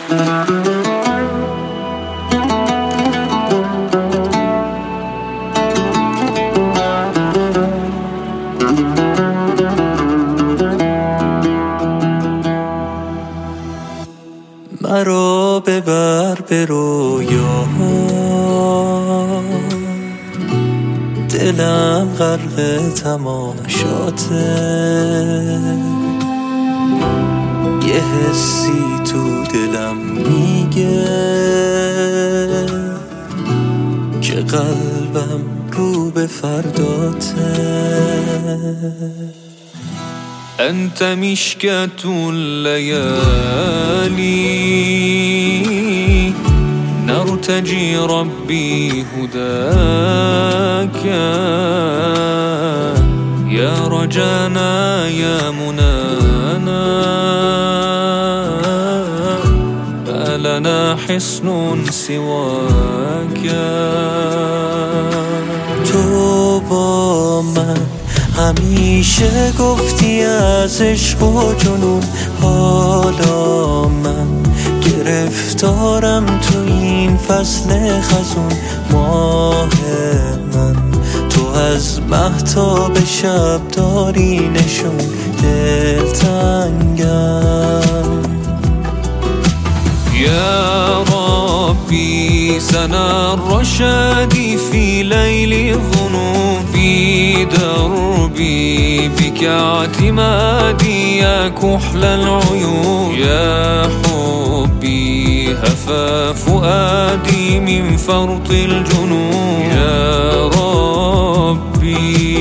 مرا ببر به رویاها، دلم غرق تماشاته، یه حسی تو دلم میگه که قلبم رو به فرداته. أنت مشكاة الليالي نرتجي ربي هداك، يا رجانا يا منانا ما لنا حصن سواك. تو با من همیشه گفتی از عشق و جنون، حالا من گرفتارم تو این فصل خزون. ماه من تو از مهتاب شب داری نشون، دلتنگم. يا ربي سنا الرشاد في ليل الظنون، في دربي بك اعتمادي يا كحل العيون. يا حبي هفى فؤادي من فرط الجنون. يا ربي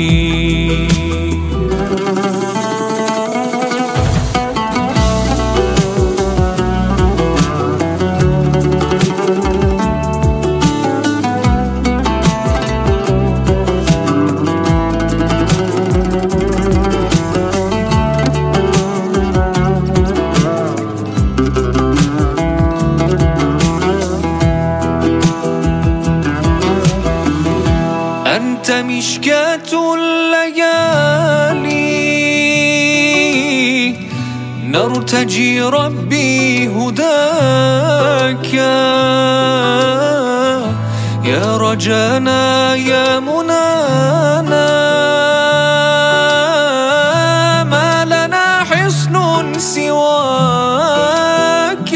أنت مشكاة الليالي نرتجي ربي هداك، يا رجانا يا منانا ما لنا حصن سواك.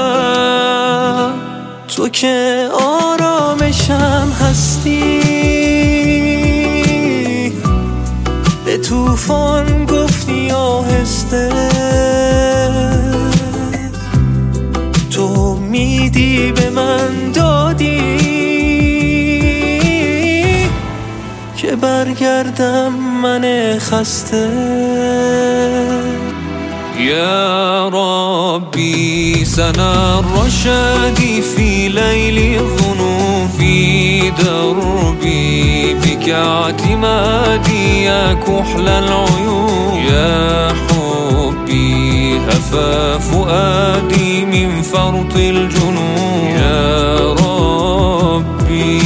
تو که آرامشم هستی، به طوفان گفتی آهسته، تو میدی به من دادی که برگردم من خسته. يا ربي سنا الرشاد في ليل الظنون، في دربي بك اعتمادي يا كحل العيون. يا حبي هفى فؤادي من فرط الجنون. يا ربي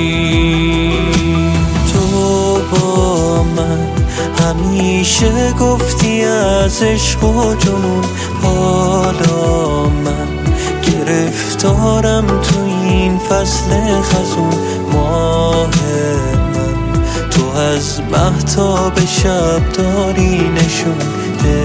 تو با من همیشه گفتی از عشق و جنون، حالا من گرفتارم تو این فصل خزون. ماه من تو از مهتاب شب داری نشون،